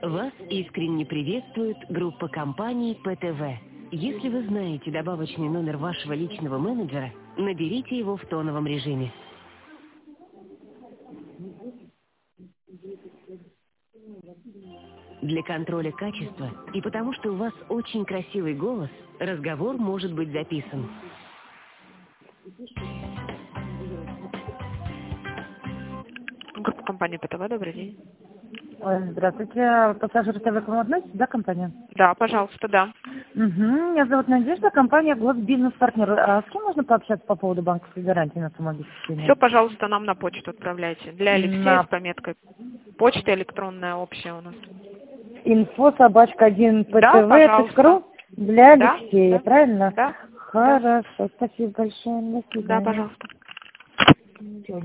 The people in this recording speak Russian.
Вас искренне приветствует группа компаний ПТВ. Если вы знаете добавочный номер вашего личного менеджера, наберите его в тоновом режиме. Для контроля качества и потому, что у вас очень красивый голос, разговор может быть записан. Группа компании ПТВ, добрый день. Здравствуйте. Пассажир ТВ к вам относится, да, компания? Да, пожалуйста, да. Меня зовут Надежда, компания Госбизнес-партнер. А с кем можно пообщаться по поводу банковской гарантии на самообеспечение? Все, пожалуйста, нам на почту отправляйте. Для Алексея На с пометкой. Почта электронная общая у нас. info@1ptv.ru для Да? Алексея, Да? правильно? Да? Хорошо, спасибо большое. До Да, свидания. пожалуйста.